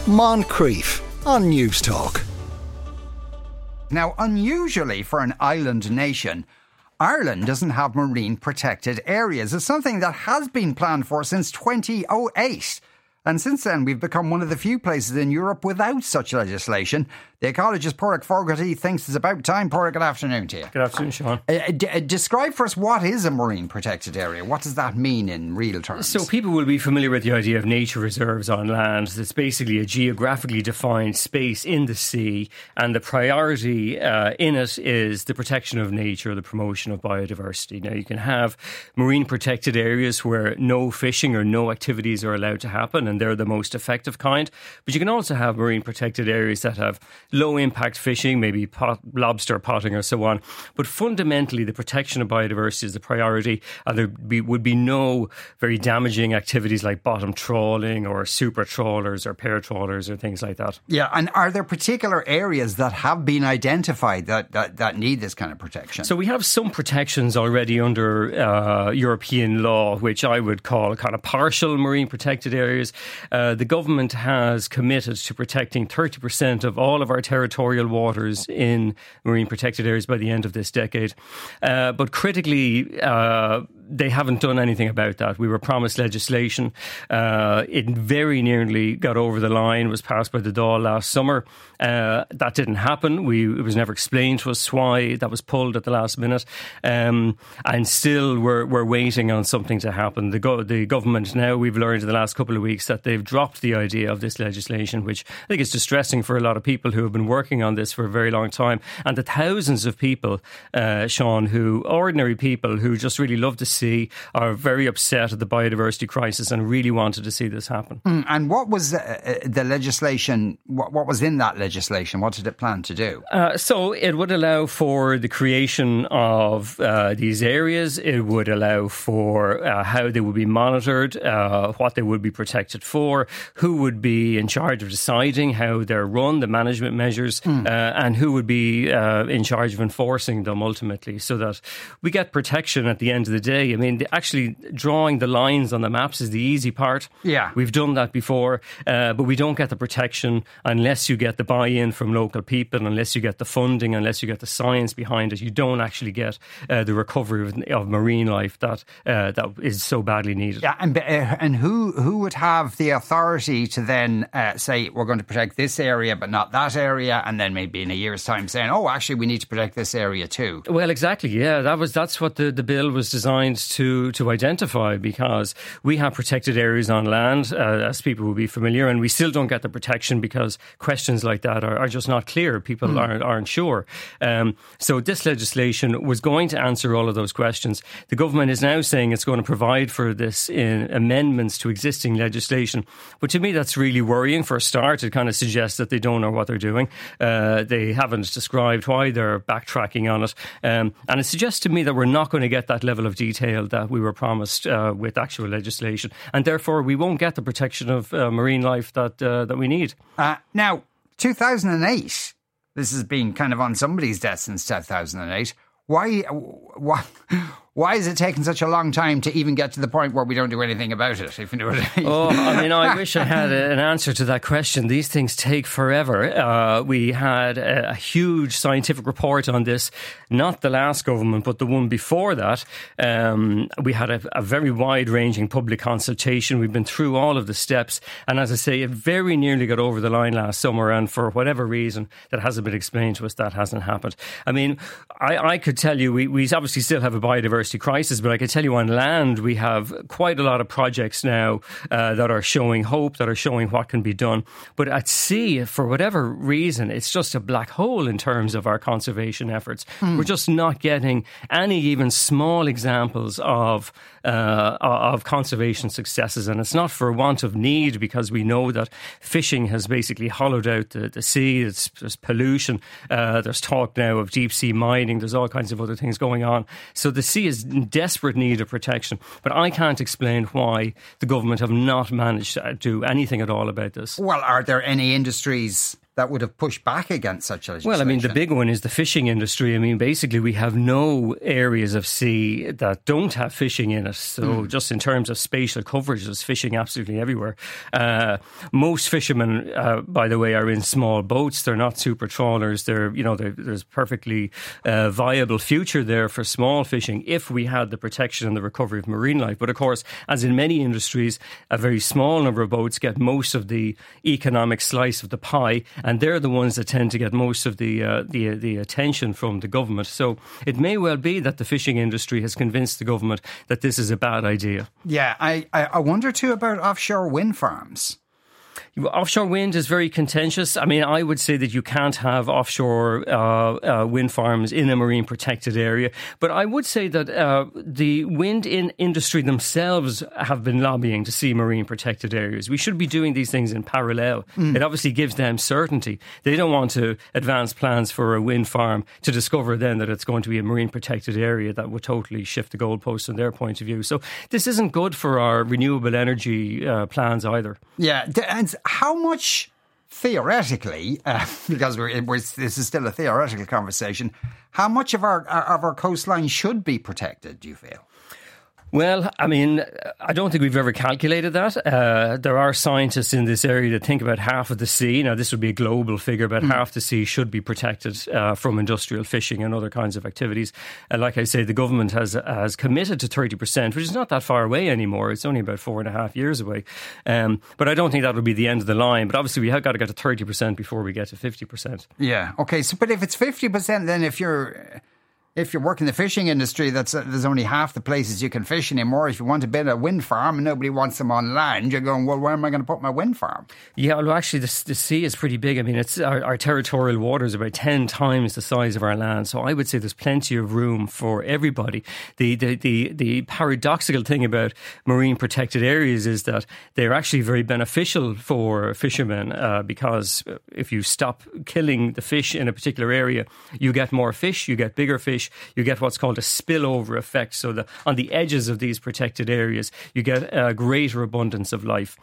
Moncrief on News Talk. Now, unusually for an island nation, Ireland doesn't have marine protected areas. It's something that has been planned for since 2008. And since then, we've become one of the few places in Europe without such legislation. The ecologist Pádraig Fogarty thinks it's about time. Pádraig, good afternoon to you. Good afternoon, Sean. Describe for us, what is a marine protected area? What does that mean in real terms? So people will be familiar with the idea of nature reserves on land. It's basically a geographically defined space in the sea, and the priority in it is the protection of nature, the promotion of biodiversity. Now, you can have marine protected areas where no fishing or no activities are allowed to happen, and they're the most effective kind. But you can also have marine protected areas that have low impact fishing, maybe lobster potting or so on. But fundamentally, the protection of biodiversity is the priority, and there would be no very damaging activities like bottom trawling or super trawlers or pair trawlers or things like that. Yeah, and are there particular areas that have been identified that need this kind of protection? So we have some protections already under European law, which I would call kind of partial marine protected areas. The government has committed to protecting 30% of all of our territorial waters in marine protected areas by the end of this decade. But critically, they haven't done anything about that. We were promised legislation. It very nearly got over the line, was passed by the Dáil last summer. That didn't happen. It was never explained to us why that was pulled at the last minute. And still we're waiting on something to happen. The government now, we've learned in the last couple of weeks that they've dropped the idea of this legislation, which I think is distressing for a lot of people who have been working on this for a very long time. And the thousands of people, Sean, ordinary people who just really love to see, are very upset at the biodiversity crisis and really wanted to see this happen. And what was the legislation? What was in that legislation? What did it plan to do? So it would allow for the creation of these areas. It would allow for how they would be monitored, what they would be protected for, who would be in charge of deciding how they're run, the management measures, and who would be in charge of enforcing them ultimately, so that we get protection at the end of the day. I mean, actually drawing the lines on the maps is the easy part. Yeah. We've done that before, but we don't get the protection unless you get the buy-in from local people, unless you get the funding, unless you get the science behind it. You don't actually get the recovery of marine life that is so badly needed. Yeah, and who would have the authority to then say, we're going to protect this area but not that area, and then maybe in a year's time saying, oh, actually we need to protect this area too? Well, exactly, yeah. That's what the bill was designed to identify, because we have protected areas on land, as people will be familiar, and we still don't get the protection because questions like that are just not clear. People aren't sure. So this legislation was going to answer all of those questions. The government is now saying it's going to provide for this in amendments to existing legislation. But to me, that's really worrying. For a start, it kind of suggests that they don't know what they're doing. They haven't described why they're backtracking on it. And it suggests to me that we're not going to get that level of detail that we were promised with actual legislation. And therefore, we won't get the protection of marine life that we need. Now, 2008, this has been kind of on somebody's desk since 2008. Why is it taking such a long time to even get to the point where we don't do anything about it, if you know what I mean? Oh, I mean, I wish I had an answer to that question. These things take forever. We had a huge scientific report on this, not the last government, but the one before that. We had a very wide-ranging public consultation. We've been through all of the steps. And as I say, it very nearly got over the line last summer. And for whatever reason that hasn't been explained to us, that hasn't happened. I mean, I could tell you, we obviously still have a biodiversity crisis, but I can tell you on land we have quite a lot of projects now that are showing hope, that are showing what can be done. But at sea, for whatever reason, it's just a black hole in terms of our conservation efforts. We're just not getting any even small examples of conservation successes, and it's not for want of need, because we know that fishing has basically hollowed out the sea. There's pollution. There's talk now of deep sea mining. There's all kinds of other things going on. So the sea is in desperate need of protection. But I can't explain why the government have not managed to do anything at all about this. Well, are there any industries that would have pushed back against such legislation? Well, I mean, the big one is the fishing industry. I mean, basically, we have no areas of sea that don't have fishing in it. So just in terms of spatial coverage, there's fishing absolutely everywhere. Most fishermen, by the way, are in small boats. They're not super trawlers. There's perfectly viable future there for small fishing if we had the protection and the recovery of marine life. But of course, as in many industries, a very small number of boats get most of the economic slice of the pie, and they're the ones that tend to get most of the attention from the government. So it may well be that the fishing industry has convinced the government that this is a bad idea. Yeah, I wonder too about offshore wind farms. Offshore wind is very contentious. I mean, I would say that you can't have offshore wind farms in a marine protected area. But I would say that the wind industry themselves have been lobbying to see marine protected areas. We should be doing these things in parallel. It obviously gives them certainty. They don't want to advance plans for a wind farm to discover then that it's going to be a marine protected area. That would totally shift the goalposts from their point of view. So this isn't good for our renewable energy plans either. Yeah, and how much theoretically, because this is still a theoretical conversation, how much of our coastline should be protected, do you feel? Well, I mean, I don't think we've ever calculated that. There are scientists in this area that think about half of the sea. Now, this would be a global figure, but half the sea should be protected from industrial fishing and other kinds of activities. Like I say, the government has committed to 30%, which is not that far away anymore. It's only about 4.5 years away. But I don't think that would be the end of the line. But obviously, we have got to get to 30% before we get to 50%. Yeah. Okay. So, but if it's 50%, then if you're working in the fishing industry, there's only half the places you can fish anymore. If you want to build a wind farm and nobody wants them on land, you're going, well, where am I going to put my wind farm? Yeah, well, actually, the sea is pretty big. I mean, it's our territorial waters are about 10 times the size of our land. So I would say there's plenty of room for everybody. The paradoxical thing about marine protected areas is that they're actually very beneficial for fishermen because if you stop killing the fish in a particular area, you get more fish, you get bigger fish. You get what's called a spillover effect. So on the edges of these protected areas, you get a greater abundance of life.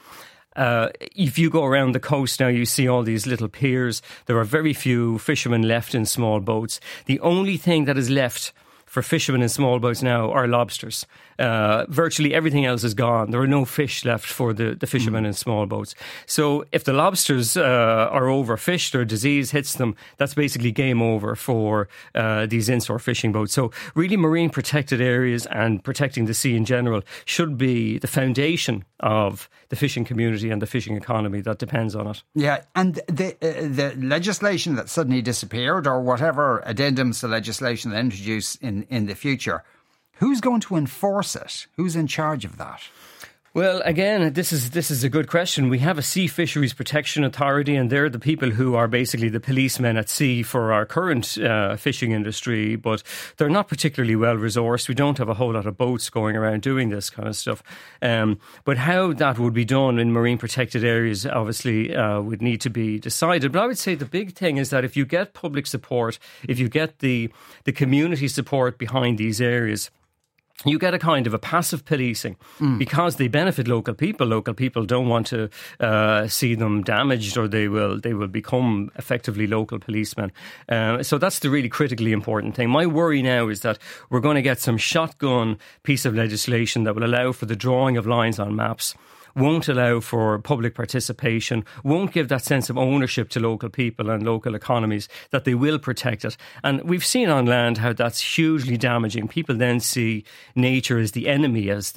If you go around the coast now, you see all these little piers. There are very few fishermen left in small boats. The only thing that is left for fishermen in small boats now are lobsters. Virtually everything else is gone. There are no fish left for the fishermen in small boats. So if the lobsters are overfished or disease hits them, that's basically game over for these inshore fishing boats. So really marine protected areas and protecting the sea in general should be the foundation of the fishing community and the fishing economy that depends on it. Yeah, and the legislation that suddenly disappeared or whatever addendums to legislation that introduce in the future, who's going to enforce it? Who's in charge of that? Well, again, this is a good question. We have a Sea Fisheries Protection Authority, and they're the people who are basically the policemen at sea for our current fishing industry, but they're not particularly well resourced. We don't have a whole lot of boats going around doing this kind of stuff. But how that would be done in marine protected areas obviously would need to be decided. But I would say the big thing is that if you get public support, if you get the community support behind these areas, you get a kind of a passive policing because they benefit local people. Local people don't want to see them damaged, or they will become effectively local policemen. So that's the really critically important thing. My worry now is that we're going to get some shotgun piece of legislation that will allow for the drawing of lines on maps, won't allow for public participation, won't give that sense of ownership to local people and local economies that they will protect it. And we've seen on land how that's hugely damaging. People then see nature as the enemy, as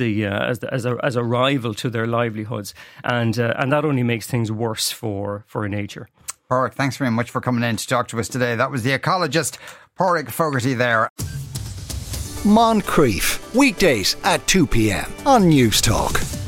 a rival to their livelihoods, and that only makes things worse for nature. Pádraig, thanks very much for coming in to talk to us today. That was the ecologist Pádraig Fogarty there. Moncrief, weekdays at 2 p.m. on News Talk.